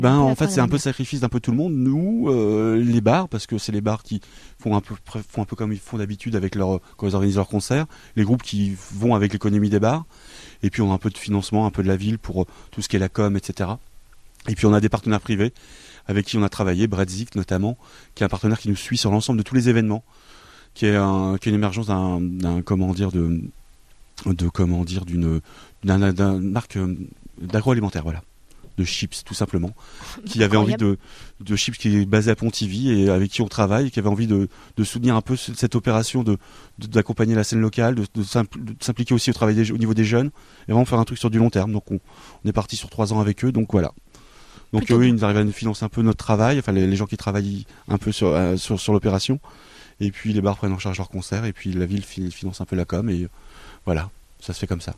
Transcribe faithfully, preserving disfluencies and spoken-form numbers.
Ben en fait c'est un peu le sacrifice d'un peu tout le monde. Nous, euh, les bars, parce que c'est les bars qui font un peu font un peu comme ils font d'habitude avec leur quand ils organisent leurs concerts, les groupes qui vont avec l'économie des bars, et puis on a un peu de financement, un peu de la ville pour tout ce qui est la com, et cetera. Et puis on a des partenaires privés avec qui on a travaillé, Bredzik notamment, qui est un partenaire qui nous suit sur l'ensemble de tous les événements, qui est, un, qui est une émergence d'un, d'un comment dire de de comment dire d'une d'un, d'un marque d'agroalimentaire, voilà. De chips tout simplement, qui avait envie de, de chips qui est basé à Pontivy et avec qui on travaille, et qui avait envie de, de soutenir un peu cette opération, de, de d'accompagner la scène locale, de, de, de s'impliquer aussi au travail des, au niveau des jeunes, et vraiment faire un truc sur du long terme. Donc on, on est parti sur trois ans avec eux, donc voilà. Donc eux, ils arrivent à nous financer un peu notre travail, enfin les, les gens qui travaillent un peu sur, euh, sur, sur l'opération, et puis les bars prennent en charge leurs concerts, et puis la ville finance un peu la com, et voilà, ça se fait comme ça.